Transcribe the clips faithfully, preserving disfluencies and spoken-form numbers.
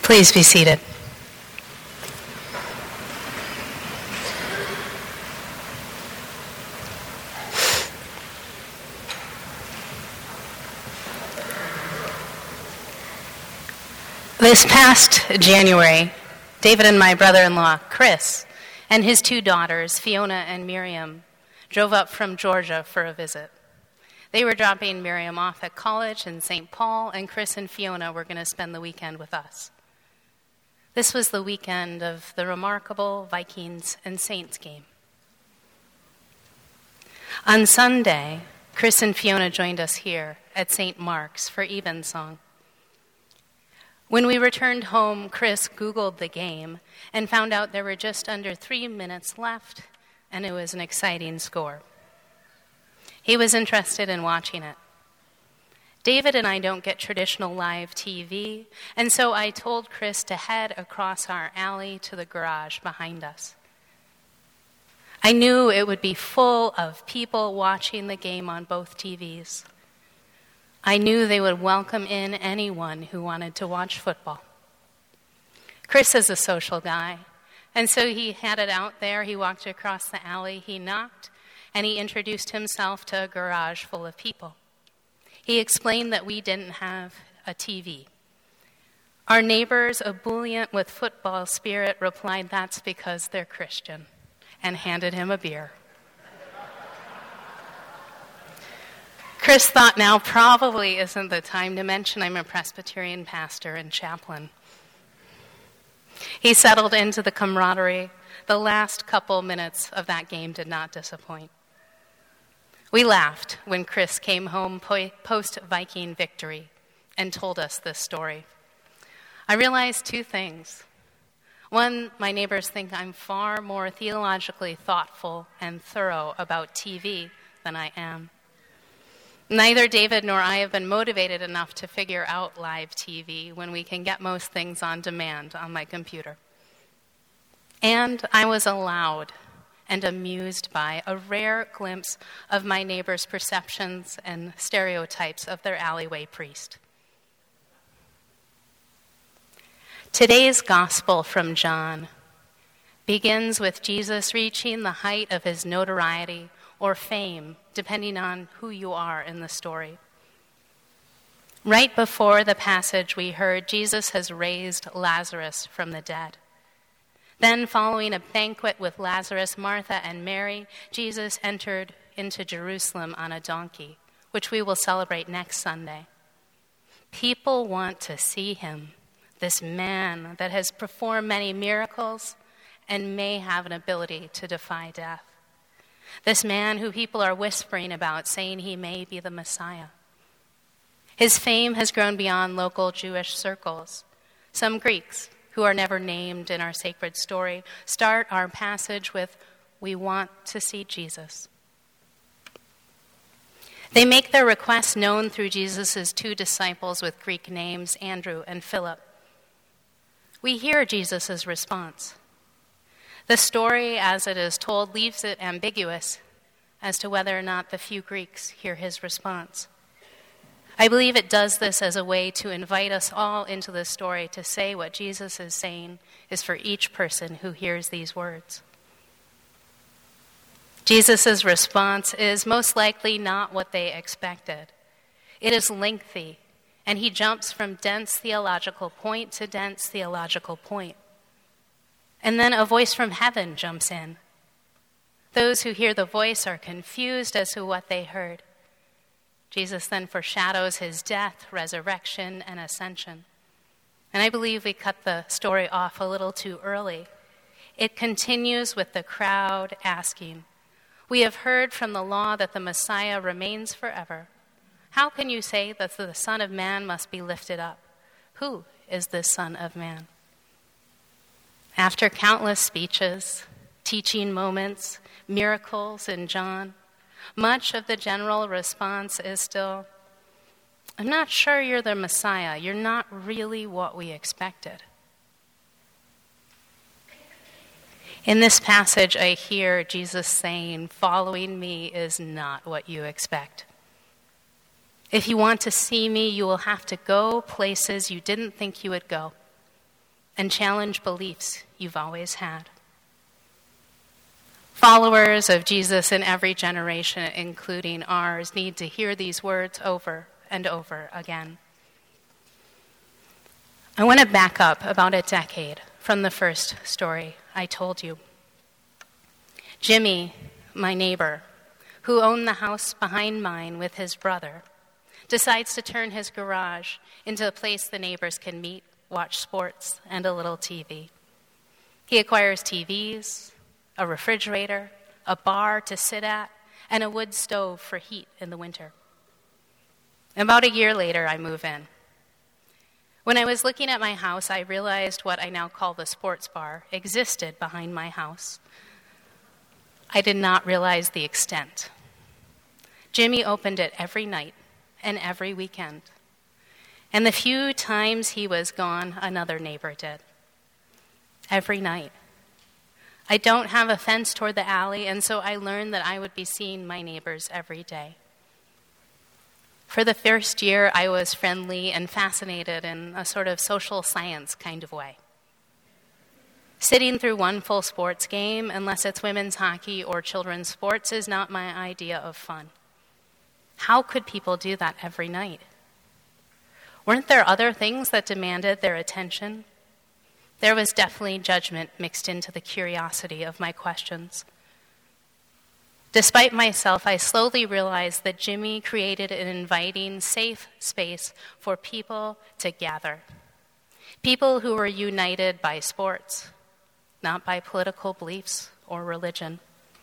Please be seated. This past January, David and my brother-in-law, Chris, and his two daughters, Fiona and Miriam, drove up from Georgia for a visit. They were dropping Miriam off at college in Saint Paul, and Chris and Fiona were going to spend the weekend with us. This was the weekend of the remarkable Vikings and Saints game. On Sunday, Chris and Fiona joined us here at Saint Mark's for Evensong. When we returned home, Chris Googled the game and found out there were just under three minutes left, and it was an exciting score. He was interested in watching it. David and I don't get traditional live T V, and so I told Chris to head across our alley to the garage behind us. I knew it would be full of people watching the game on both T Vs. I knew they would welcome in anyone who wanted to watch football. Chris is a social guy, and so he headed out there. He walked across the alley, he knocked, and he introduced himself to a garage full of people. He explained that we didn't have a T V. Our neighbors, ebullient with football spirit, replied, "That's because they're Christian," and handed him a beer. Chris thought now probably isn't the time to mention I'm a Presbyterian pastor and chaplain. He settled into the camaraderie. The last couple minutes of that game did not disappoint. We laughed when Chris came home post-Viking victory and told us this story. I realized two things. One, my neighbors think I'm far more theologically thoughtful and thorough about T V than I am. Neither David nor I have been motivated enough to figure out live T V when we can get most things on demand on my computer. And I was allowed and amused by a rare glimpse of my neighbors' perceptions and stereotypes of their alleyway priest. Today's gospel from John begins with Jesus reaching the height of his notoriety or fame, depending on who you are in the story. Right before the passage we heard, Jesus has raised Lazarus from the dead. Then, following a banquet with Lazarus, Martha, and Mary, Jesus entered into Jerusalem on a donkey, which we will celebrate next Sunday. People want to see him, this man that has performed many miracles and may have an ability to defy death. This man who people are whispering about, saying he may be the Messiah. His fame has grown beyond local Jewish circles. Some Greeks, who are never named in our sacred story, start our passage with, "We want to see Jesus." They make their request known through Jesus' two disciples with Greek names, Andrew and Philip. We hear Jesus' response. The story, as it is told, leaves it ambiguous as to whether or not the few Greeks hear his response. I believe it does this as a way to invite us all into this story to say what Jesus is saying is for each person who hears these words. Jesus' response is most likely not what they expected. It is lengthy, and he jumps from dense theological point to dense theological point. And then a voice from heaven jumps in. Those who hear the voice are confused as to what they heard. Jesus then foreshadows his death, resurrection, and ascension. And I believe we cut the story off a little too early. It continues with the crowd asking, "We have heard from the law that the Messiah remains forever. How can you say that the Son of Man must be lifted up? Who is this Son of Man?" After countless speeches, teaching moments, miracles in John, much of the general response is still, "I'm not sure you're the Messiah. You're not really what we expected." In this passage, I hear Jesus saying, "Following me is not what you expect. If you want to see me, you will have to go places you didn't think you would go. and challenge beliefs you've always had. Followers of Jesus in every generation, including ours, need to hear these words over and over again. I want to back up about a decade from the first story I told you. Jimmy, my neighbor, who owned the house behind mine with his brother, decides to turn his garage into a place the neighbors can meet, watch sports, and a little T V. He acquires T Vs, a refrigerator, a bar to sit at, and a wood stove for heat in the winter. About a year later, I move in. When I was looking at my house, I realized what I now call the sports bar existed behind my house. I did not realize the extent. Jimmy opened it every night and every weekend. And the few times he was gone, another neighbor did. Every night. I don't have a fence toward the alley, and so I learned that I would be seeing my neighbors every day. For the first year, I was friendly and fascinated in a sort of social science kind of way. Sitting through one full sports game, unless it's women's hockey or children's sports, is not my idea of fun. How could people do that every night? Weren't there other things that demanded their attention? There was definitely judgment mixed into the curiosity of my questions. Despite myself, I slowly realized that Jimmy created an inviting, safe space for people to gather. People who were united by sports, not by political beliefs or religion.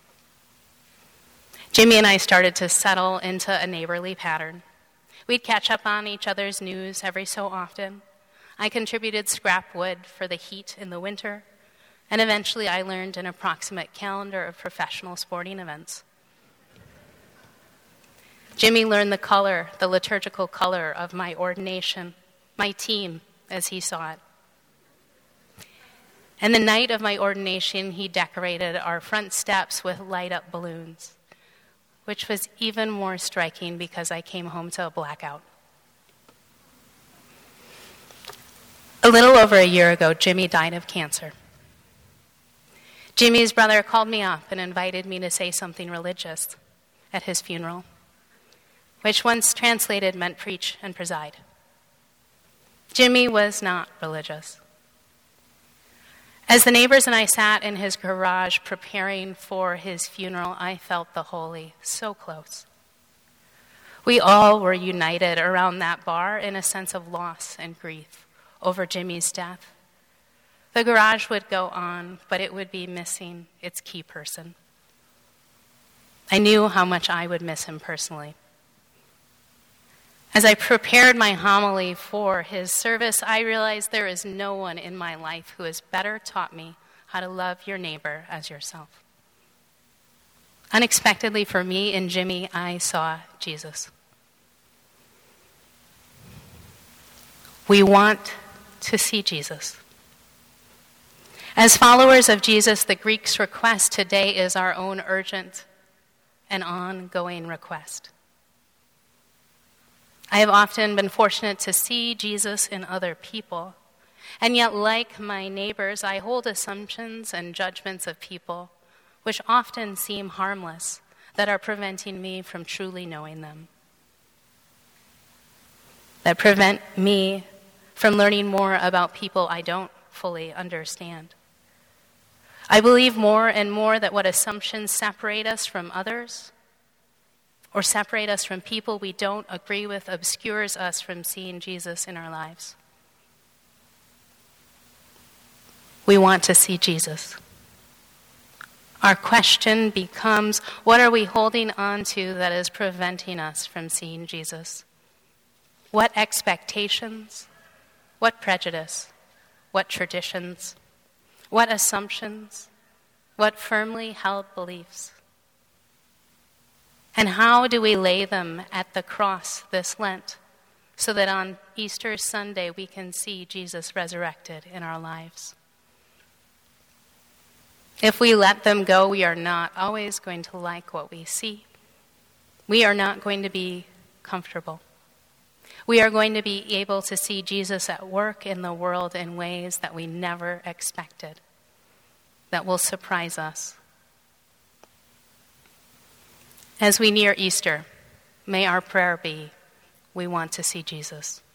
Jimmy and I started to settle into a neighborly pattern. We'd catch up on each other's news every so often. I contributed scrap wood for the heat in the winter, and eventually I learned an approximate calendar of professional sporting events. Jimmy learned the color, the liturgical color of my ordination, my team, as he saw it. And the night of my ordination, he decorated our front steps with light-up balloons, which was even more striking because I came home to a blackout. A little over a year ago, Jimmy died of cancer. Jimmy's brother called me up and invited me to say something religious at his funeral, which once translated meant preach and preside. Jimmy was not religious. As the neighbors and I sat in his garage preparing for his funeral, I felt the holy so close. We all were united around that bar in a sense of loss and grief over Jimmy's death. The garage would go on, but it would be missing its key person. I knew how much I would miss him personally. As I prepared my homily for his service, I realized there is no one in my life who has better taught me how to love your neighbor as yourself. Unexpectedly for me, in Jimmy, I saw Jesus. We want to see Jesus. As followers of Jesus, the Greek's request today is our own urgent and ongoing request. I have often been fortunate to see Jesus in other people, and yet, like my neighbors, I hold assumptions and judgments of people which often seem harmless, that are preventing me from truly knowing them, that prevent me from learning more about people I don't fully understand. I believe more and more that what assumptions separate us from others or separate us from people we don't agree with obscures us from seeing Jesus in our lives. We want to see Jesus. Our question becomes, what are we holding on to that is preventing us from seeing Jesus? What expectations? What prejudice? What traditions? What assumptions? What firmly held beliefs? And how do we lay them at the cross this Lent so that on Easter Sunday we can see Jesus resurrected in our lives? If we let them go, we are not always going to like what we see. We are not going to be comfortable. We are going to be able to see Jesus at work in the world in ways that we never expected, that will surprise us. As we near Easter, may our prayer be, we want to see Jesus.